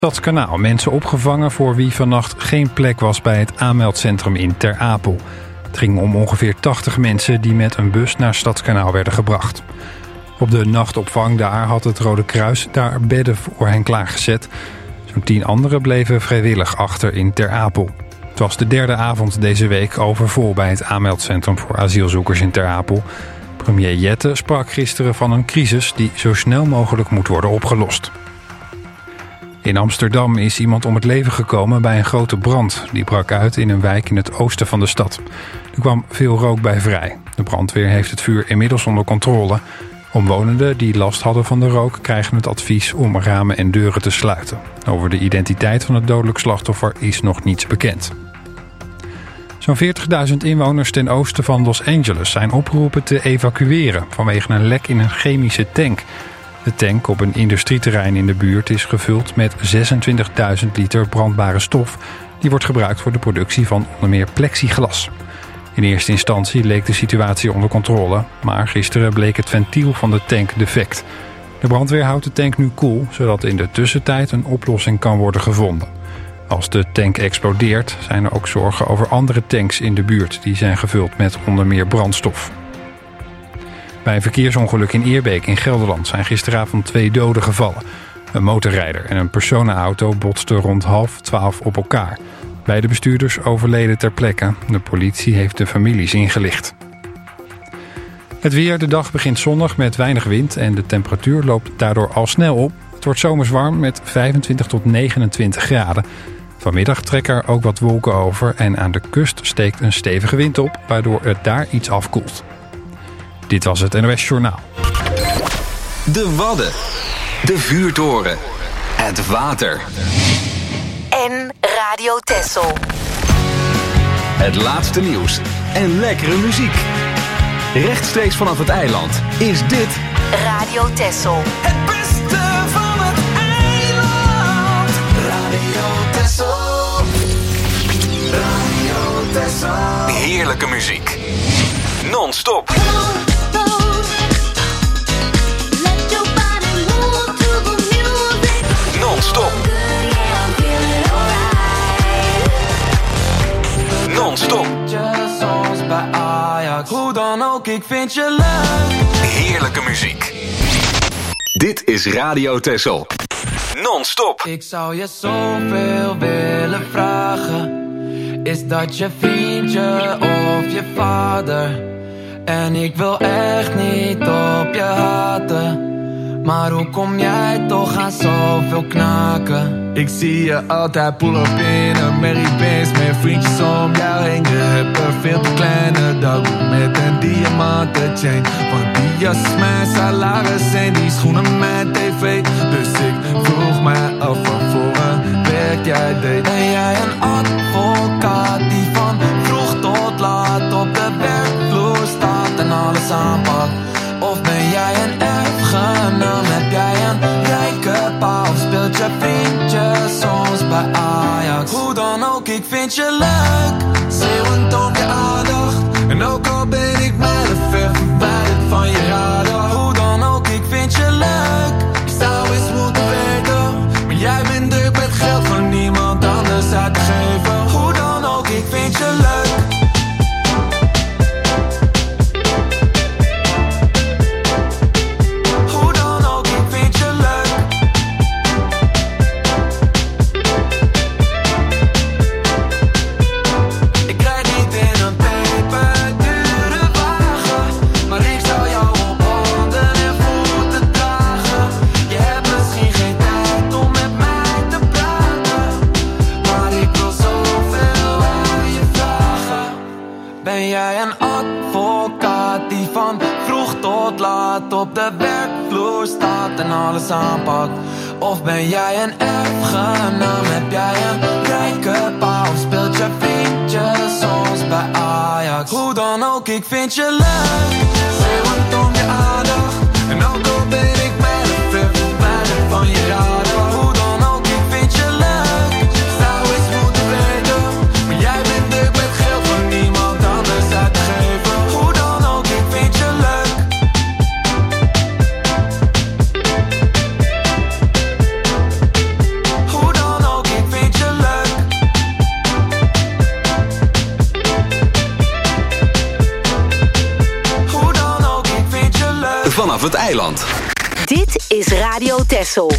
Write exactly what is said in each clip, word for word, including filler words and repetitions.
Stadskanaal. Mensen opgevangen voor wie vannacht geen plek was bij het aanmeldcentrum in Ter Apel. Het ging om ongeveer tachtig mensen die met een bus naar Stadskanaal werden gebracht. Op de nachtopvang daar had het Rode Kruis daar bedden voor hen klaargezet. Zo'n tien anderen bleven vrijwillig achter in Ter Apel. Het was de derde avond deze week overvol bij het aanmeldcentrum voor asielzoekers in Ter Apel. Premier Jette sprak gisteren van een crisis die zo snel mogelijk moet worden opgelost. In Amsterdam is iemand om het leven gekomen bij een grote brand. Die brak uit in een wijk in het oosten van de stad. Er kwam veel rook bij vrij. De brandweer heeft het vuur inmiddels onder controle. Omwonenden die last hadden van de rook krijgen het advies om ramen en deuren te sluiten. Over de identiteit van het dodelijk slachtoffer is nog niets bekend. Zo'n veertigduizend inwoners ten oosten van Los Angeles zijn opgeroepen te evacueren vanwege een lek in een chemische tank. De tank op een industrieterrein in de buurt is gevuld met zesentwintigduizend liter brandbare stof. Die wordt gebruikt voor de productie van onder meer plexiglas. In eerste instantie leek de situatie onder controle, maar gisteren bleek het ventiel van de tank defect. De brandweer houdt de tank nu koel, zodat in de tussentijd een oplossing kan worden gevonden. Als de tank explodeert, zijn er ook zorgen over andere tanks in de buurt. Die zijn gevuld met onder meer brandstof. Bij een verkeersongeluk in Eerbeek in Gelderland zijn gisteravond twee doden gevallen. Een motorrijder en een personenauto botsten rond half twaalf op elkaar. Beide bestuurders overleden ter plekke. De politie heeft de families ingelicht. Het weer, de dag begint zonnig met weinig wind en de temperatuur loopt daardoor al snel op. Het wordt zomers warm met vijfentwintig tot negenentwintig graden. Vanmiddag trekken er ook wat wolken over en aan de kust steekt een stevige wind op, waardoor het daar iets afkoelt. Dit was het N O S Journaal. De Wadden, de vuurtoren, het water. En Radio Texel. Het laatste nieuws en lekkere muziek. Rechtstreeks vanaf het eiland is dit Radio Texel. Het beste van het eiland. Radio Texel. Radio Texel. heerlijke muziek. Non-stop. Non-stop. Non-stop. Hoe dan ook, ik vind je leuk. Heerlijke muziek. Dit is Radio Texel. Non-stop. Ik zou je zoveel willen vragen. Is dat je vriendje of je vader? En ik wil echt niet op je haten. Maar hoe kom jij toch aan zoveel knaken? Ik zie je altijd pull-up in een Merry-Benz met vriendjes om jou heen. Je hebt een veel te kleine dag met een diamanten chain. Want die jas is mijn salaris en die schoenen mijn tv. Dus ik vroeg mij af van voor een werk jij deed. Ben jij een advocaat die van vroeg tot laat op de werkvloer staat en alles aanpakt? Of ben jij een erfgenaam? Heb jij een rijke pa? Of speelt je vriendje soms bij Ajax? Hoe dan ook, ik vind je leuk. Zeeuwend om je aandacht. En ook al ben ik mijlen ver verwijderd van je radar. Hoe dan ook, ik vind je leuk. Ik zou eens moeten weten, maar jij bent druk met geld van niemand anders uit te geven. Hoe dan ook, ik vind je leuk. Op de werkvloer staat en alles aanpakt? Of ben jij een erfgenaam? Heb jij een rijke pa? Of speelt je vriendje soms bij Ajax? Hoe dan ook, ik vind je leuk. Zeeuwend om je aandacht. En ook al ben ik mijlen ver verwijderd van je radar. Hoe dan ook, ik vind je leuk. Zou eens moeten weten, maar jij bent druk met geld van niemand anders uit te geven. Hoe dan ook, ik vind je leuk. Hoe vanaf het eiland. Dit is Radio Texel.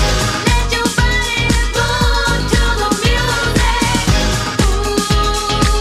Ooh.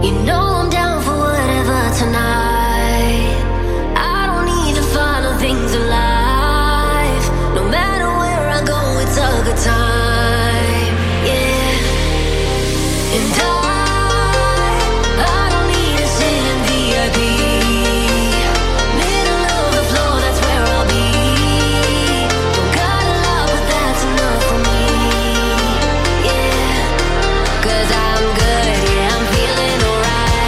Cause I'm good, yeah, I'm feeling alright.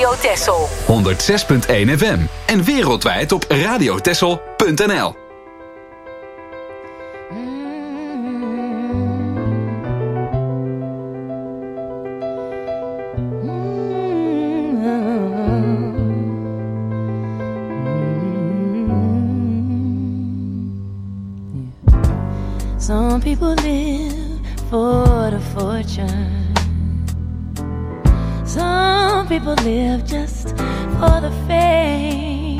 Radio Texel. honderdzes punt één F M en wereldwijd op radiotexel punt n l. Some people live for the fortune. Some people live just for the fame.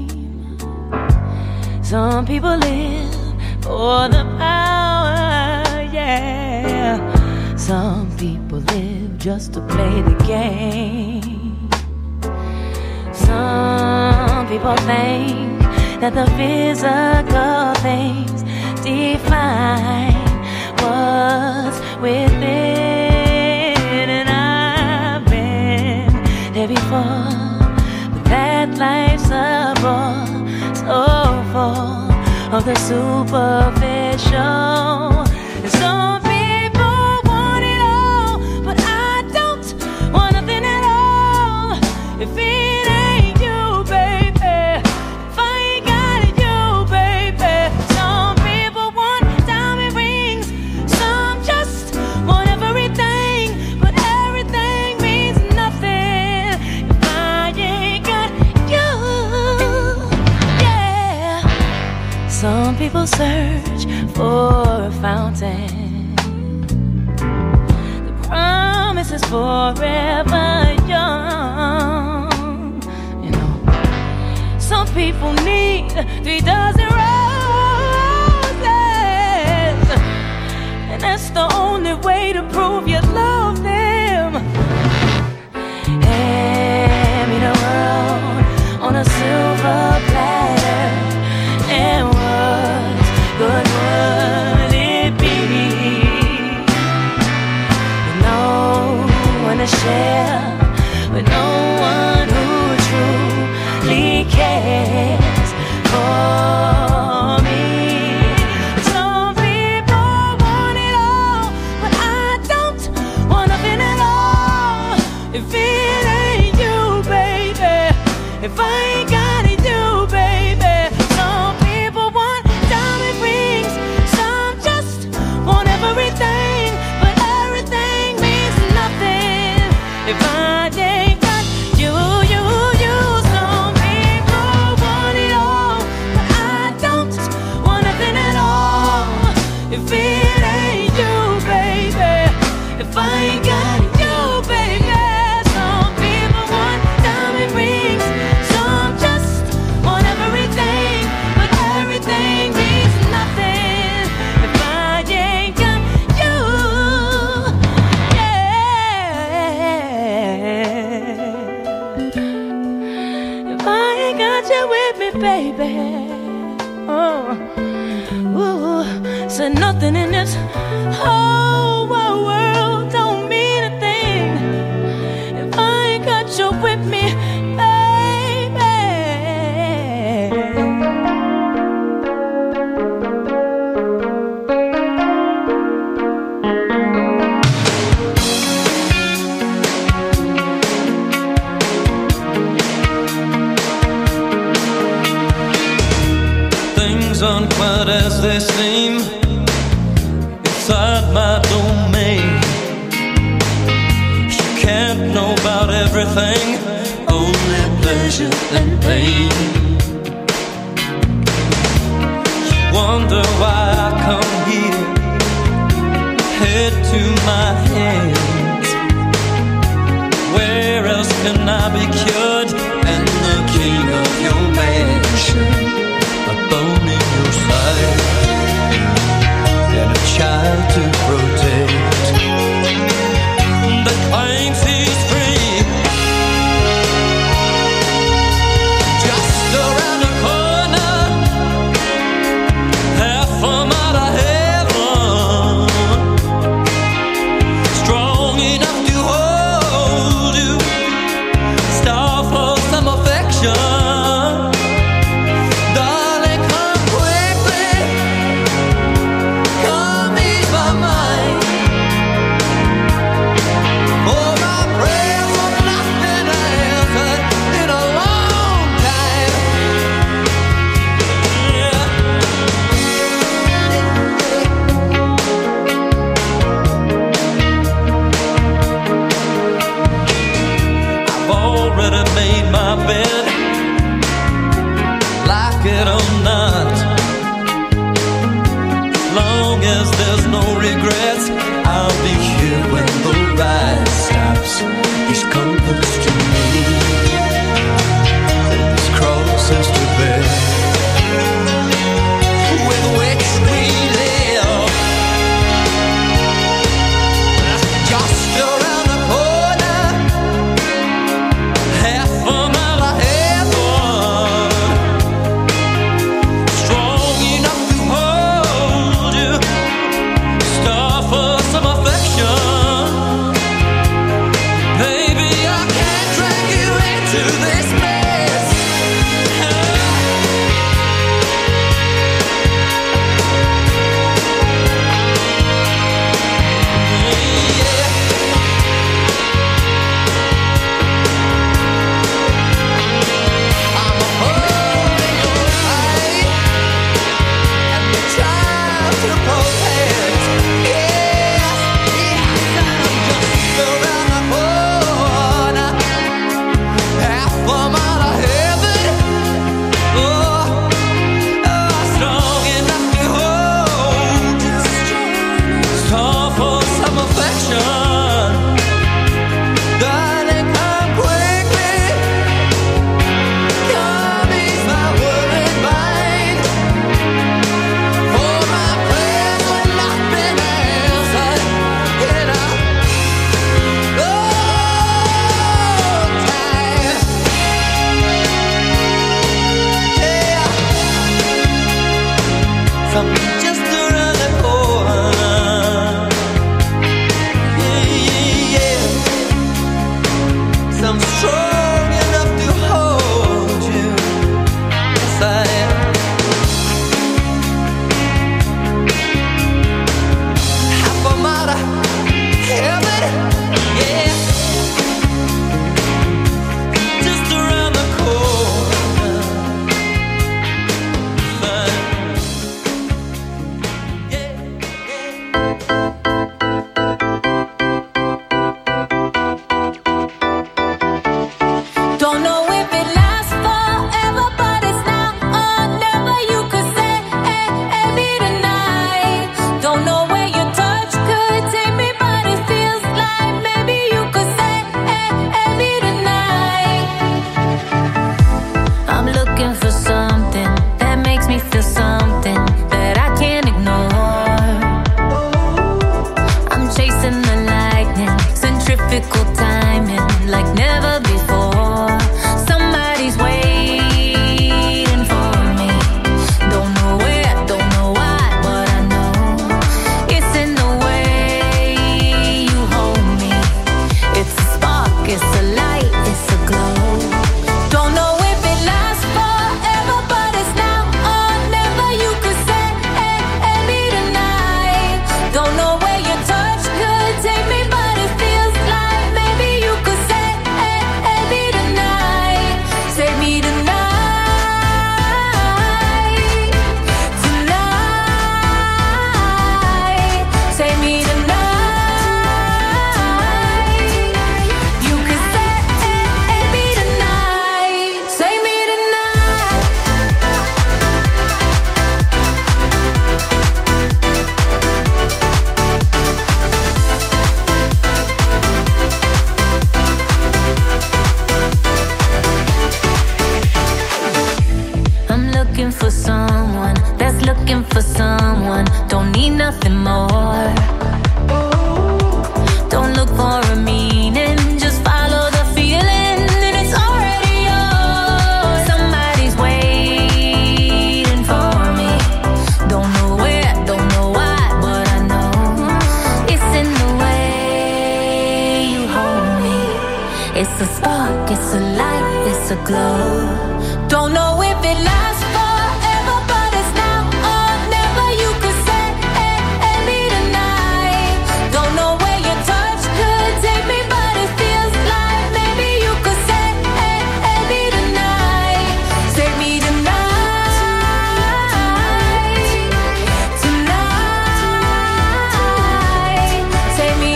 Some people live for the power, yeah. Some people live just to play the game. Some people think that the physical things define what's within, and I've been there before, but that life's a bore, so full of the superficial. And some people want it all, but I don't want nothing at all. If it ain't you, baby, if I ain't got it, you, baby. Some people want diamond rings, some just want everything, but everything means nothing if I ain't got you. Yeah. Some people search for a fountain. The promise is forever young. You know, some people need three dozen roses, and that's the only way to prove you love them. Hand me the world on a silver platter, and what good would it be? With no one to share, with no one who truly cares for me. Some people want it all, but I don't want nothing at all. If it ain't you, baby, if I ain't got it, you, baby. Some people want diamond rings, some just want everything, but everything means nothing if I ain't got you, you, you. Some people want it all, but I don't want nothing at all. If it ain't you, baby, if I ain't got it, you, baby. Some people want diamond rings, some just want everything, but everything means nothing if I ain't got you. Yeah. If I ain't got you with me, baby. Oh, ooh, said nothing in this whole wide world don't mean a thing if I ain't got you with me, baby. Things aren't quite as they seem inside my domain. You can't know about everything, only pleasure and pain. You wonder why I come here, head to my hands. Where else can I be cured and the king of your mansion? A bone in your side and a child to protect that claims he's free. Just around the corner, half a mile of heaven, strong enough to hold you, star long as there's no regrets, I'll be here when the ride stops. These compass to me, and these crosses to bear, with which we live. Just around the corner, half a mile ahead, strong enough to hold you, star for some affection. Baby, I can't drag you into this mess. I'm a hole in your eye, and the child to protect. Yeah, yes, I'm just around the corner, half a mile ahead. Oh, oh, strong enough to hold you, star for some affection. Darling, come quickly, come ease my worried mind. For my prayers have not been answered in a long time. Yeah, from just around the corner. Yeah, yeah, yeah. I'm strong enough to hold you. Yes, I am. Half a mile of heaven, yeah. Just around the corner. Yeah, yeah. Don't know if it lasts forever, but it's now or never. You could say, hey, hey, me tonight. Don't know where your touch could take me, but it feels like maybe you could say, hey, hey, me tonight. I'm looking for something that makes me feel something that I can't ignore. I'm chasing the lightning, centrifugal timing like never before. Somebody's waiting for me. Don't know where, don't know why, but I know it's in the way you hold me. It's a spark, it's a light, it's a glow. Don't know if it lasts forever, but it's now or never. You could say, hey, hey, me tonight. Don't know where your touch could take me, but it feels like maybe you could say, hey, hey, me tonight. Say me tonight. Tonight. Say me tonight. You could say, hey, hey, me tonight. Say me tonight. I'm looking for someone that's looking for someone. Don't need nothing more. Don't look for a meaning, just follow the feeling, and it's already yours. Somebody's waiting for me. Don't know where, don't know why, but I know it's in the way you hold me. It's a spark, it's a light, it's a glow. Don't know if it lasts forever, but it's now or never. You could say, hey, hey, me tonight. Don't know where your touch could take me, but it feels like maybe you could say, hey, hey, me tonight. Say me tonight. Tonight. Say me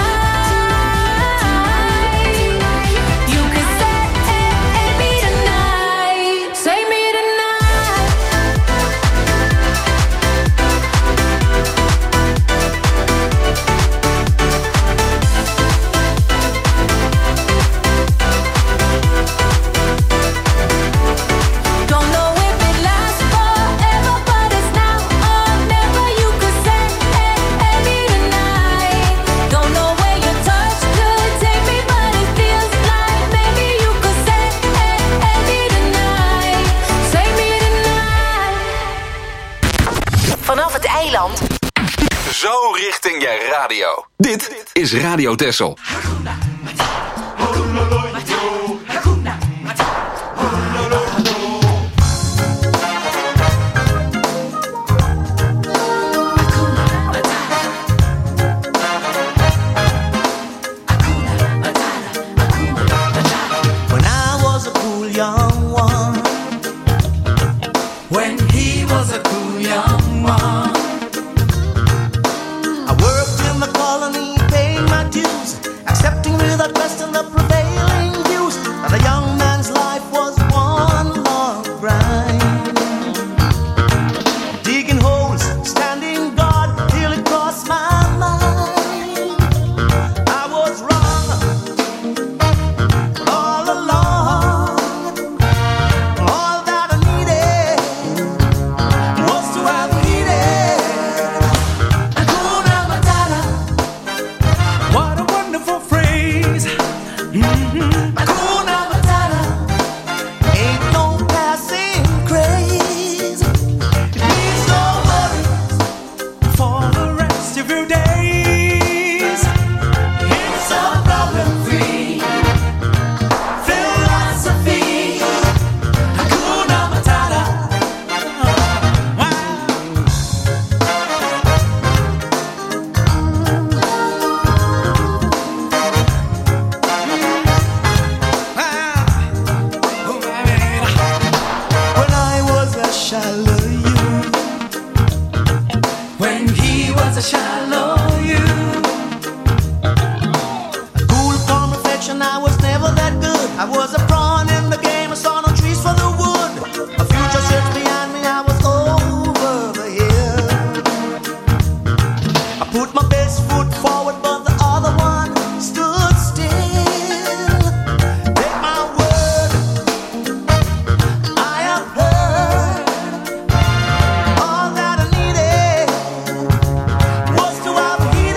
tonight. You could say, hey, hey, me tonight. vanaf het eiland. Zo richting je radio. Dit is Radio Texel.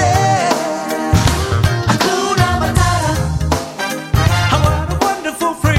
What a wonderful phrase.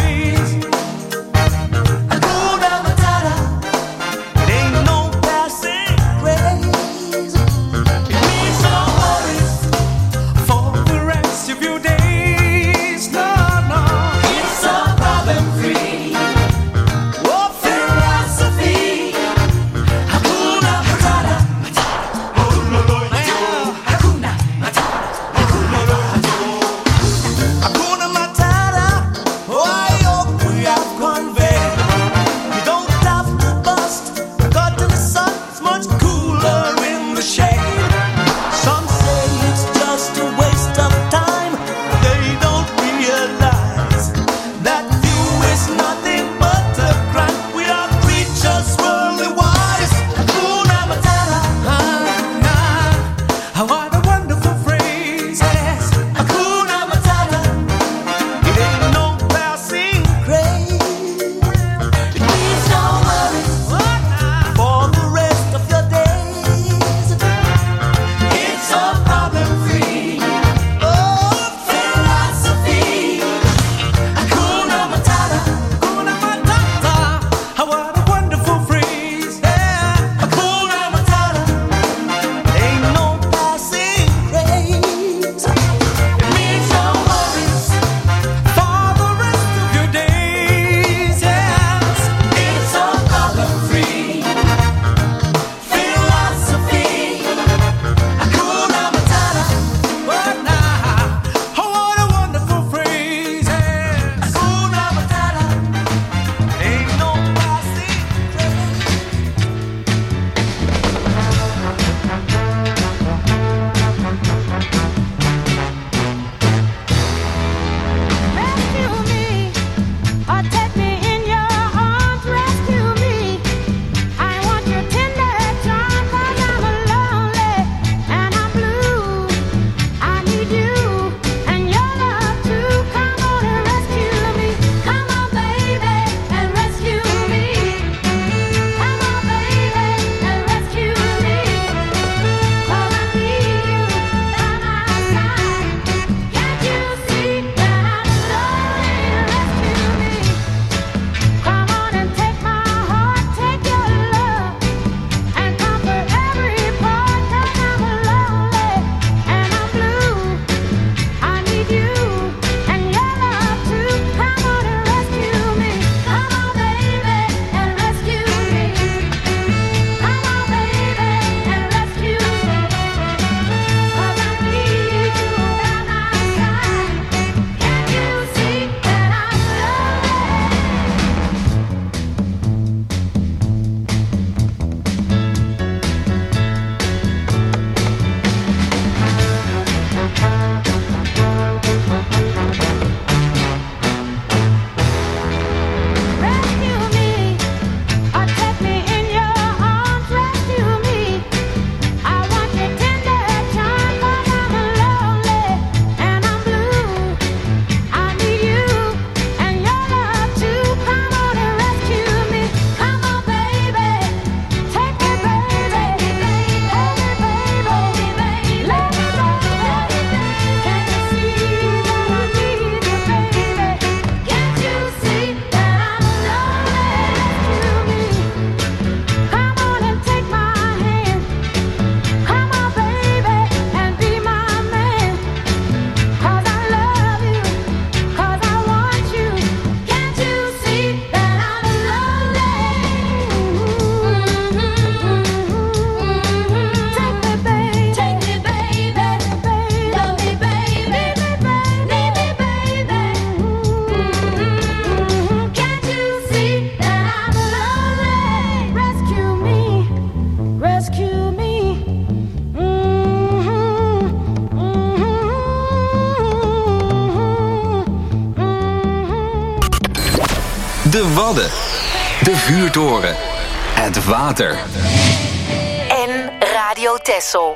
De Wadden. De vuurtoren. Het water. En Radio Texel.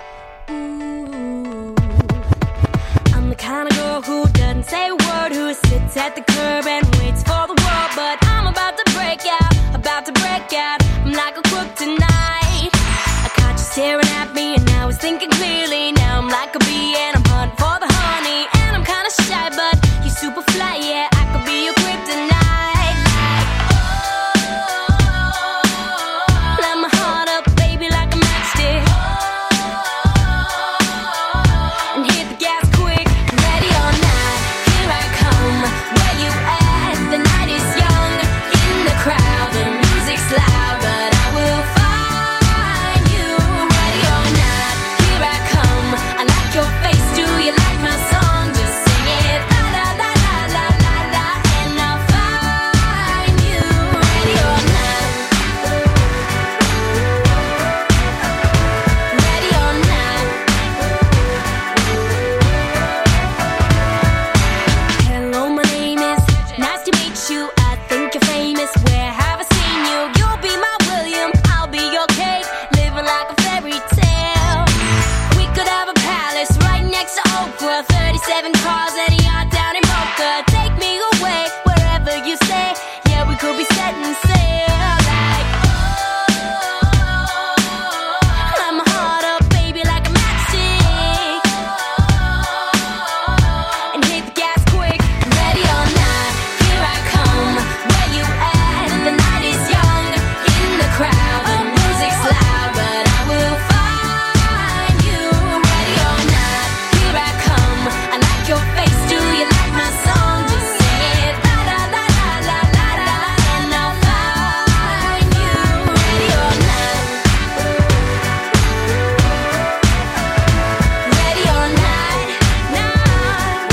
I'm the kind of girl who doesn't say a word, who sits at the curb and waits for the world. But I'm about to break out, about to break out. I'm like a crook tonight. I caught you staring at me and I was thinking clearly. Now I'm like a bee and I'm hunting for the honey. And I'm kinda shy, but you're super fly, yeah. I could be your kryptonite. Light my heart up, baby, like a matchstick. And hit the gas quick, ready or not. Here I come, where you at? The night is young, in the crowd. The music's loud, but I will find you. Ready or not, here I come. I like your face, do you like my song? Just sing it, la la la la la la la, and I'll find you. Ready or not, ready or not. Hello, my name is. Nice to meet you. I think you're famous. Where have I seen you? You'll be my William. I'll be your Kate. Living like a fairy tale. We could have a palace right next to Oprah. thirty-seven cars and a yacht down in Boca. Take me away wherever you say. Yeah, we could be setting sail. Like, light my heart up, baby, like a matchstick. And hit the gas quick, ready or not. Here I come, where you at? The night is young, in the crowd. The music's loud, but I will find you. Ready or not, here I come. I like your face, do you like my song? Just sing it, la la la la la la la, and I'll find you. Ready or not, ready or not, not.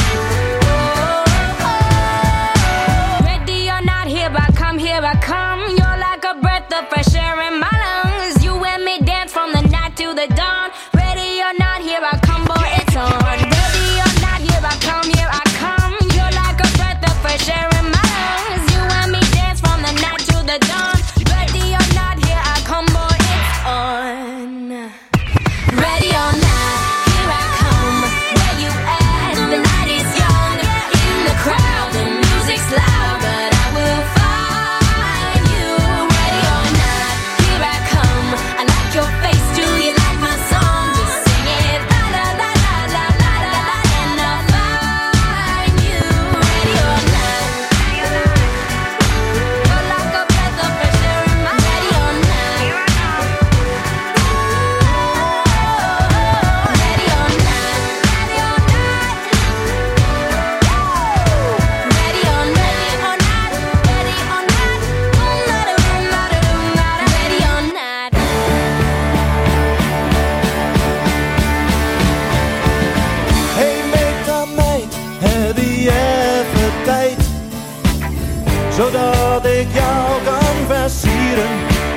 Ready or not, here I come, here I come. You're like a breath of fresh air in my lungs. You and me dance from the night to the dawn. Ready or not, here I come, boy, it's on. Ready or not, here I come, here I come. You're like a breath of fresh air in my lungs. You and me dance from the night to the dawn. Ready or not, here I come, boy, it's on. Ready or not, here I come. Where you at? The night is young, in the crowd. The music's loud, but I will find you. Ready or not, here I come. I like your face, do you like my song? Just sing it, la la la la la la la, and I'll find you. Ready or not, you're like a breath of fresh air in my. Ready or not, ready or not, ready or not, ready or not, ready or not, ready or not, ready or not. Hey meet aan mij, heb je even tijd? Zodat ik jou kan versieren.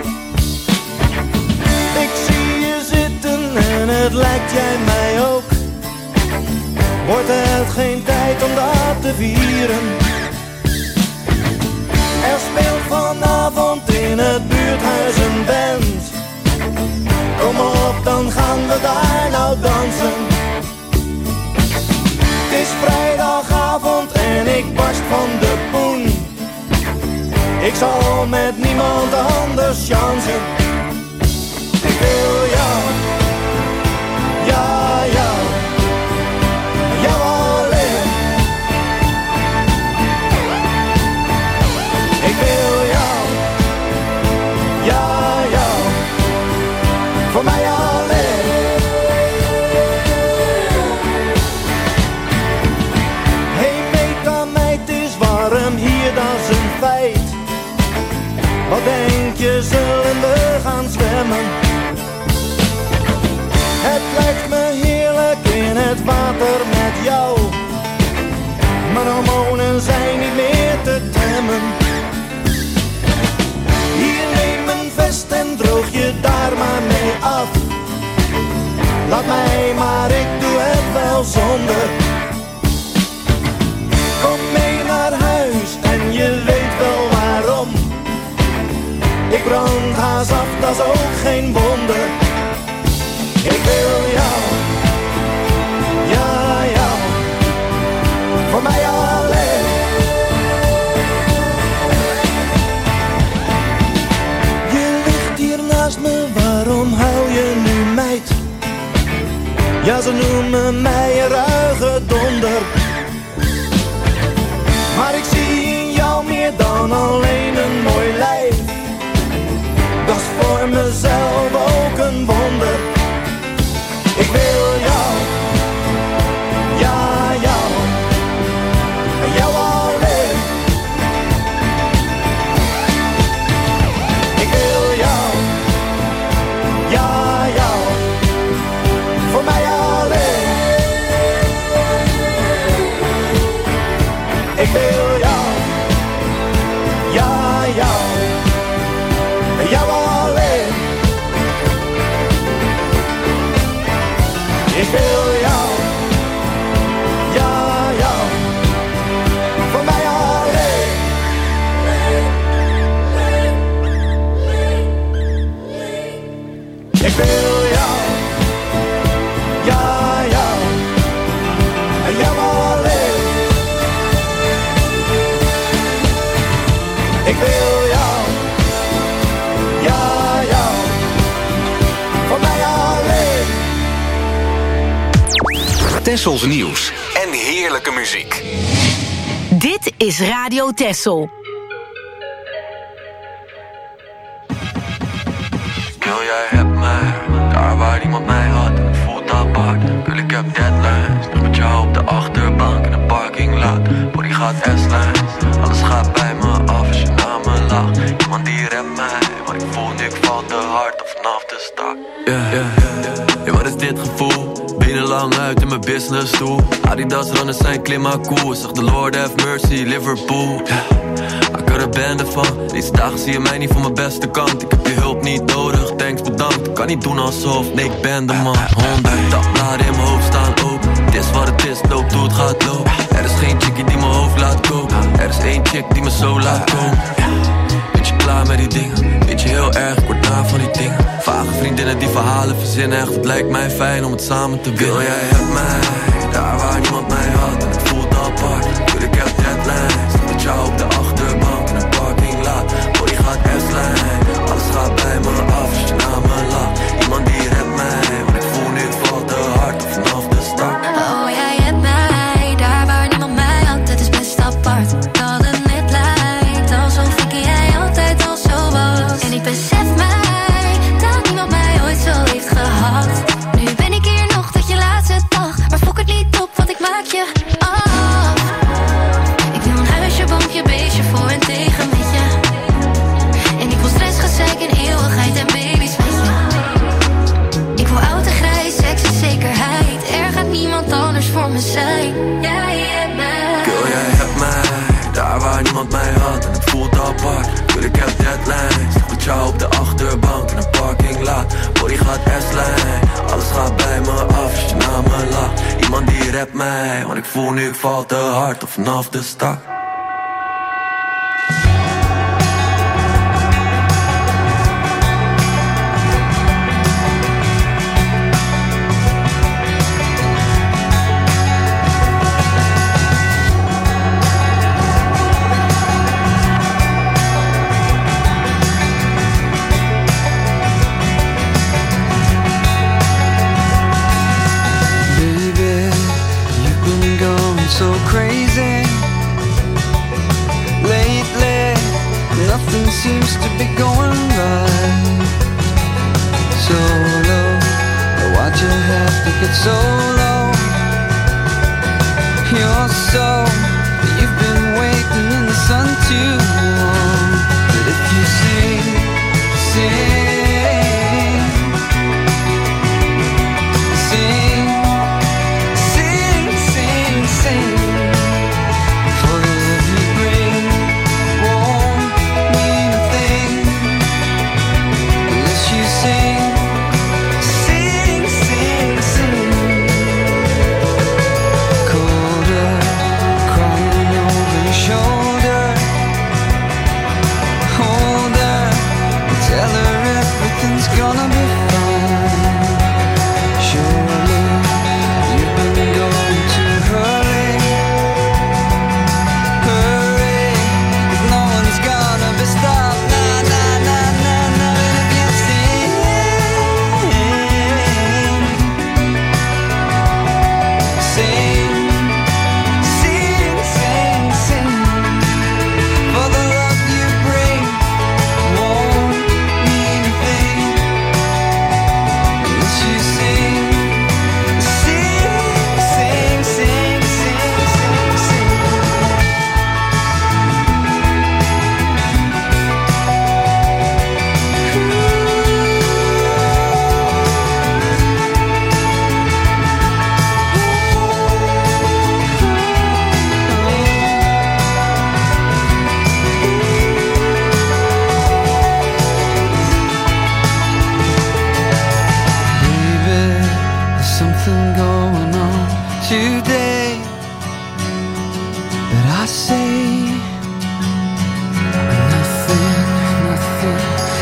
Ik zie je zitten en het lijkt jij mij ook. Wordt het geen tijd om dat te vieren? Er speelt vanavond in het buurthuis een band. Kom op, dan gaan we daar nou dansen. Het is vrijdagavond en ik barst van de poen. Ik zal met niemand anders chansen. Ik wil jou, ja, jou, jou alleen. Ik wil jou, ja, jou, voor mij alleen. Hey meet aan mij, het is warm hier, dat is een feit. Wat denk je, zullen we gaan zwemmen? Het lijkt me heerlijk in het water met jou. Mijn hormonen zijn niet meer te temmen. Hier neem een vest en droog je daar maar mee af. Laat mij maar, ik doe het wel zonder. Kom mee naar huis en je weet wel waarom. dat is ook geen wonder. Ik wil jou, ja jou, voor mij alleen. Je ligt hier naast me, waarom huil je nu meid? Ja, ze noemen mij een ruige donder. Maar ik zie in jou meer dan alleen een mooi lijf. Dat is voor mezelf ook een wonder. Ik wil jou, ja jou, jou alleen. Ik wil jou, ja jou, voor mij alleen. Ik wil jou, ja jou, jou alleen. Ik wil jou, ja jou, voor mij alleen. Ik wil jou, ja jou, jou alleen. Ik wil jou, ja jou, voor mij alleen. Tessels nieuws en heerlijke muziek. Dit is Radio Tessel. Girl, jij hebt mij, daar waar niemand mij had. Het voelt apart, girl, ik heb deadlines. Nog met jou op de achterbank in een parking lot. Body gaat S-lines, alles gaat bij me af als je naar me lacht. Iemand die rept mij, maar ik voel nu ik val te hard of vanaf de start. Yeah, yeah, yeah. Ja, wat is dit gevoel? Benen lang uit in mijn business stoel. Adidas runners zijn klimaakoe. Zag de Lord have mercy, Liverpool. Yeah. Ik had er bende van. Deze dagen zie je mij niet van mijn beste kant. Ik heb je hulp niet nodig, thanks bedankt. Ik kan niet doen alsof, nee ik ben de man. Honderd dagbladen in mijn hoofd staan open. Het is wat het is, loop toe het gaat lopen. Er is geen chickie die mijn hoofd laat koken. Er is één chick die me zo laat komen. Beetje klaar met die dingen, beetje heel erg, ik word na van die dingen. Vage vriendinnen die verhalen verzinnen, echt het lijkt mij fijn om het samen te winnen. Wil jij hebt mij, daar waar niemand mij had. En ik voel het apart, wil ik heb deadlines. Met jou op de achterbank in een parking lot. Body gaat S-lijn, alles gaat bij me af als je naar me lacht. Iemand die redt mij, want ik voel nu ik val te hard vanaf de start. Oh jij hebt mij, daar waar niemand mij had. Het is best apart, dat het net lijkt alsof ik en jij altijd al zo was. En ik besef mij, dat niemand mij ooit zo heeft gehad. Nu ben ik hier nog tot je laatste dag, maar fok het niet op, want ik maak je af. Ik wil een huisje, boompje, beestje, voor en tegen met je. En ik wil stress, gezeik en eeuwigheid en baby's met je. Ik wil oud en grijs, seks en zekerheid. Er gaat niemand anders voor me zijn. Jij hebt mij. Girl, jij hebt mij, daar waar niemand mij had. En het voelt apart, girl, ik heb deadlines. Nog met jou op de achterbank in een parking lot. Body gaat S-lijn, alles gaat bij me af als je naar me lacht. Iemand die rept mij, want ik voel nu ik val te hard of vanaf de start. So crazy lately, nothing seems to be going right. Solo, why'd you have to get so low? You're so, you've been waiting in the sun too long. But if you sing, sing, sing, sing, sing, sing. For the love you bring won't mean a thing unless you sing, sing, sing, sing. Colder, crying over your shoulder. Hold her and tell her everything. nothing going on today, but I say nothing, nothing,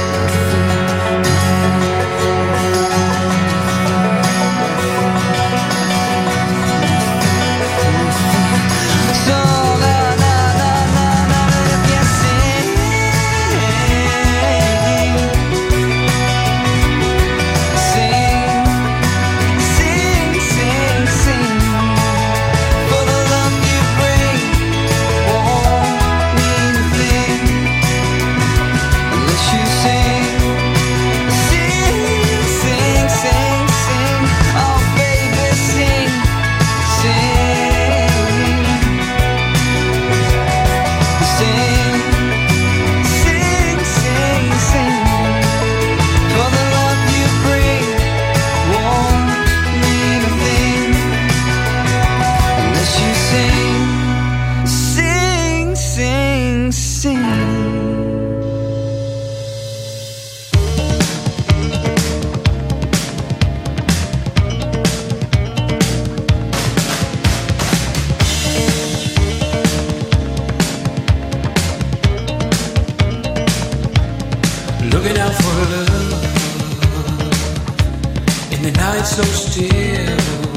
so still.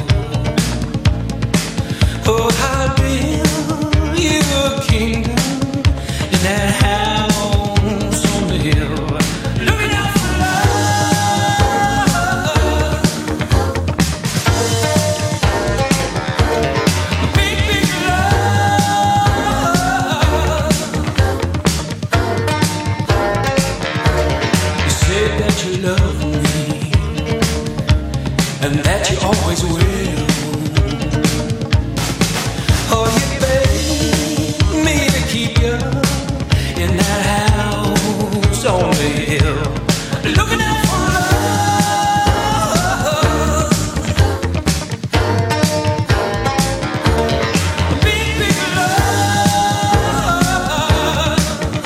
Oh, I'll build you a kingdom in that house on the hill. Looking out for love, a big, big love. You said that you love me and that you always will. Oh, you begged me to keep you in that house on the hill, looking out for love, a big, big love.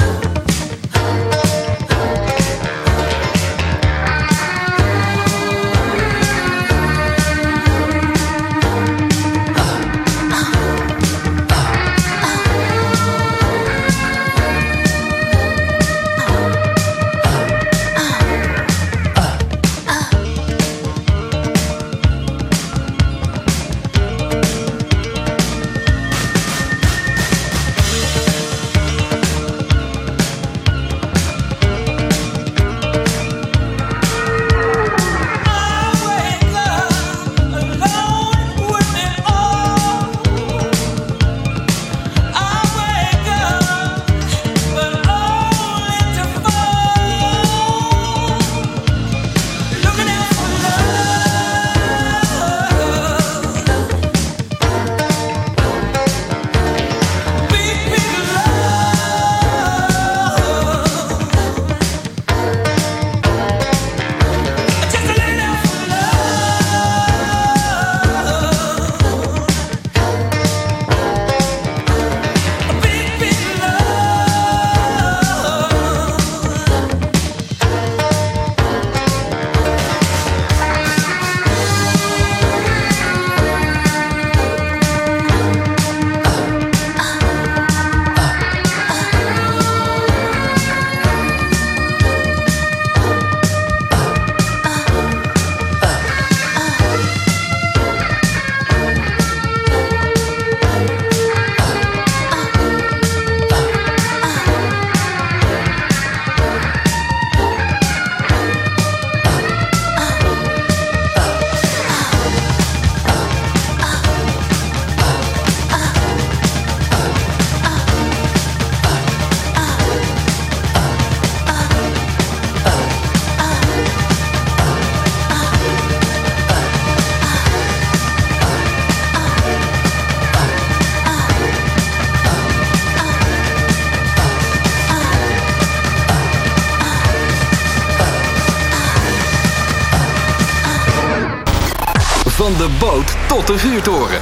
Van de boot tot de vuurtoren.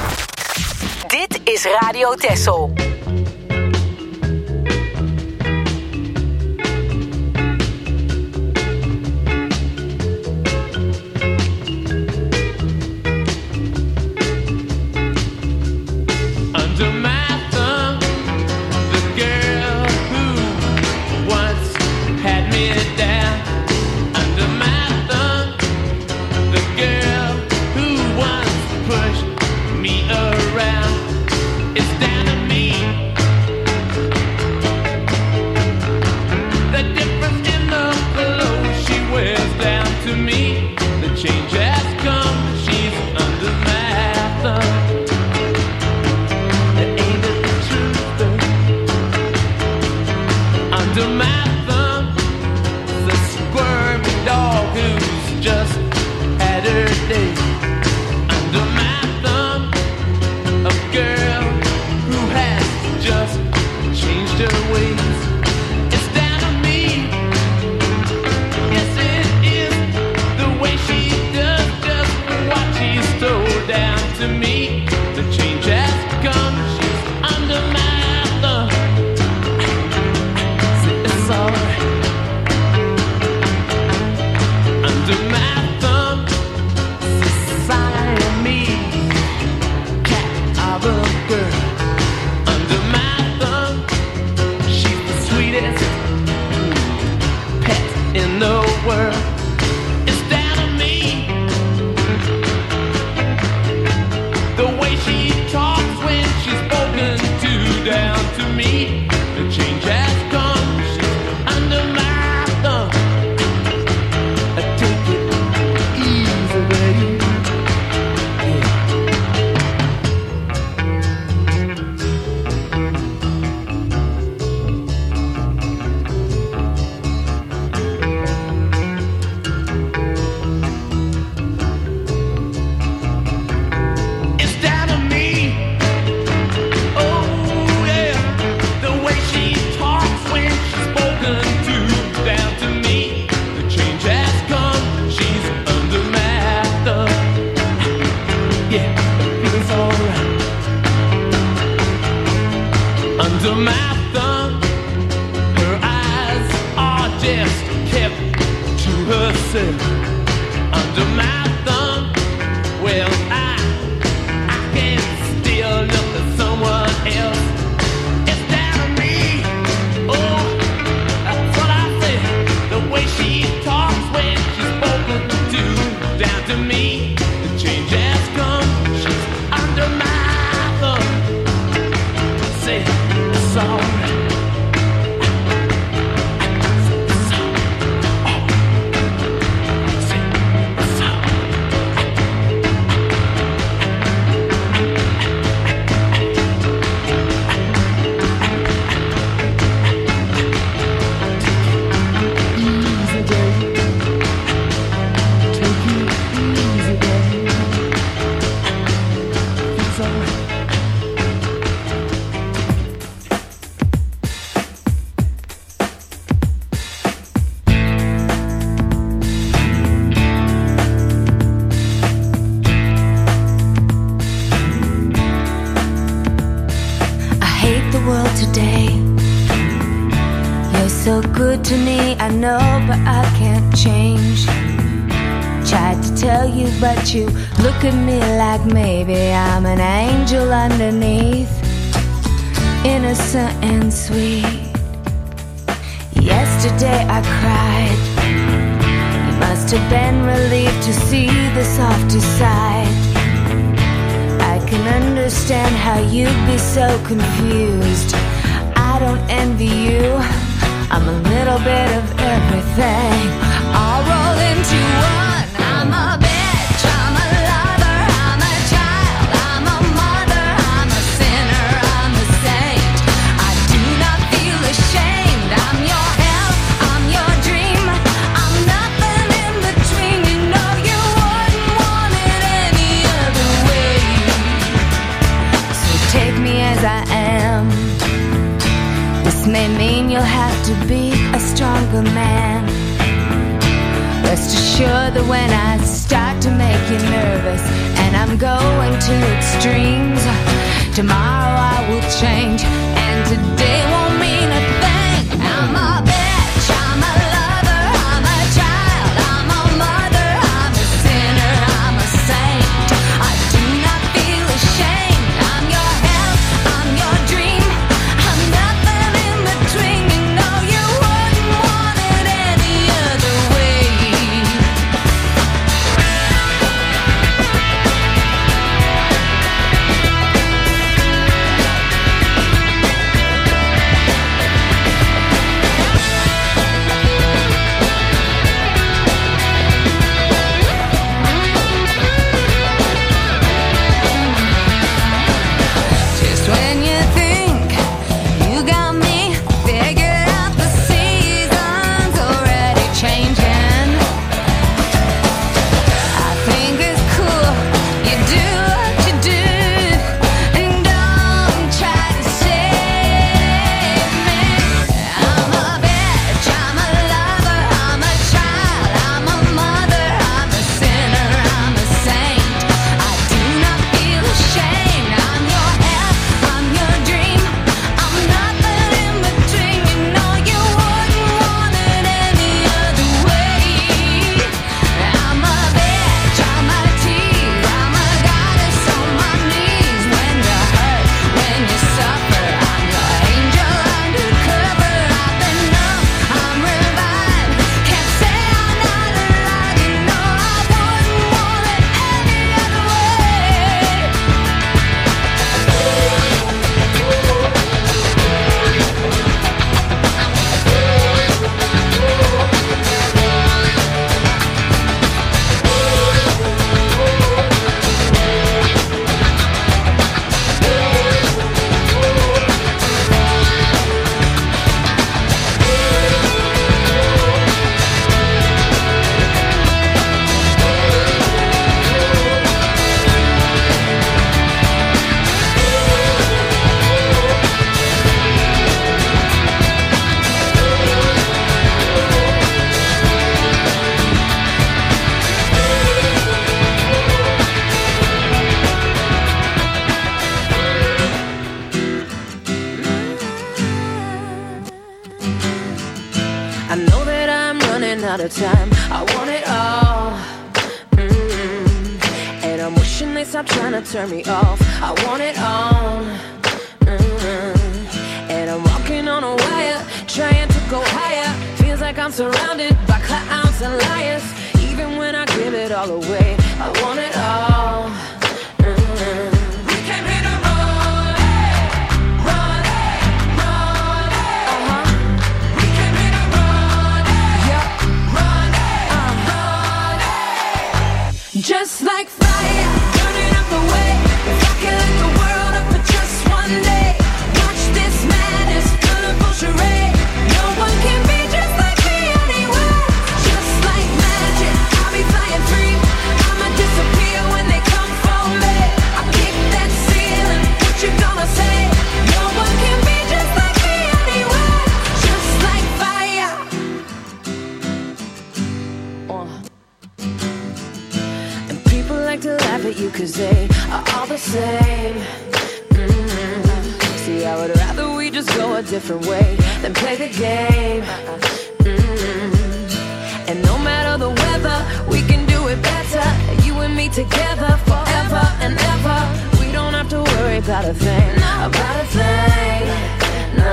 Dit is Radio Texel. The change has come. She's under my thumb. Say it's alright. So good to me, I know, but I can't change. Tried to tell you, but you look at me like maybe I'm an angel underneath, innocent and sweet. Yesterday I cried. You must have been relieved to see the softer side. I can understand how you'd be so confused. I don't envy you. I'm a little bit of everything, all rolled into one. I'm a bitch, I'm a lover, I'm a child, I'm a mother, I'm a sinner, I'm a saint. I do not feel ashamed. I'm your hell, I'm your dream. I'm nothing in between. You know you wouldn't want it any other way. So take me as I am. This may mean you'll have to be a stronger man. Rest assured that when I start to make you nervous and I'm going to extremes, tomorrow I will change and today won't mean a thing. I'm a bitch, I'm a lover, I'm a child, I'm a mother, I'm a sinner, I'm a saint. I do not feel ashamed. I'm your hell, I'm your dream. I'm nothing in between. You know you wouldn't want it any other way. Just when you think you got me figured out, the season's already changing. I think it's cool you do what you do, and don't try to save me. I'm a bitch, I'm a lover, I'm a child, I'm a mother, I'm a sinner, I'm a saint. I do not feel ashamed. I'm your hell, I'm your dream. I'm nothing in between. You know you wouldn't want it any other way. I'm a bitch, I'm a tease, I'm a goddess on my knees. When you hurt, when you suffer, I'm your angel undercover. I've been numb, I'm revived. Can't say I'm not alive. You know I wouldn't want it any other way. I know that I'm running out of time. I want it all. Mm-hmm. And I'm wishing they stop trying to turn me off. I want it all. Mm-hmm. And I'm walking on a wire, trying to go higher. Feels like I'm surrounded by clowns and liars. Even when I give it all away, I want it all. Mm-hmm. We came here to run it, run it, run it. Uh-huh. We came here to run it, yep. Run it, uh, run it. Just like fire, burning up the way. If I could light the world up for just one day, watch this madness, colorful charade. No one can be just like me anyway. Just like magic, I'll be flying free. I'ma disappear when they come for me. I kick that ceiling, what you gonna say? No one can be just like me anyway. Just like fire. Uh. And people like to laugh at you cause they are all the same. Mm-hmm. See, I would rather we just go a different way than play the game. Mm-hmm. And no matter the weather, we can do it better. You and me together forever and ever. We don't have to worry about a thing, about a thing, no.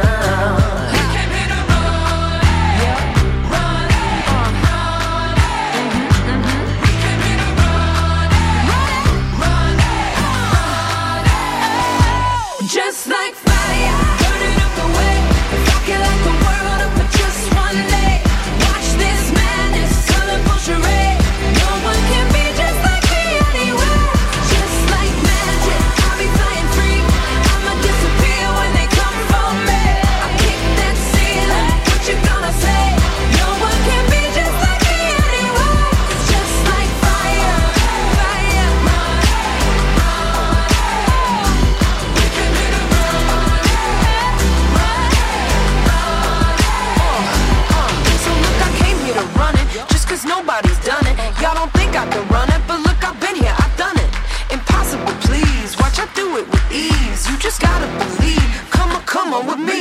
Just like fire, burning up the way. If I could light the world up for just one day, watch this madness, colorful charade. No one can be just like me anyway. Just like magic, I'll be flying free. I'ma disappear when they come for me. I kick that ceiling, what you gonna say? No one can be just like me anyway. Just like fire, fire, run, run. Nobody's done it. Y'all don't think I can run it, but look, I've been here, I've done it. Impossible, please. Watch, I do it with ease. You just gotta believe. Come on, come on with me.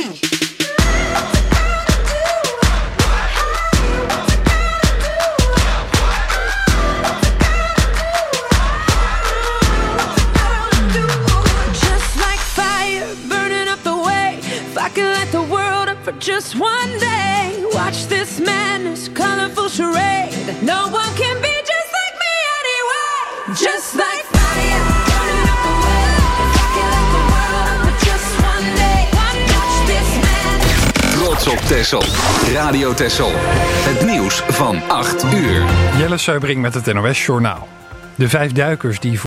Just like fire, burning up the way. If I could light the world up for just one day, watch this madness, colorful charade. No one can be just like me anyway. Just like fire, burning up the way. If I could light the world up for just one day, watch this madness. Trots op Texel. Radio Texel. Het nieuws van acht uur. Jelle Seubring met het N O S Journaal. De vijf duikers die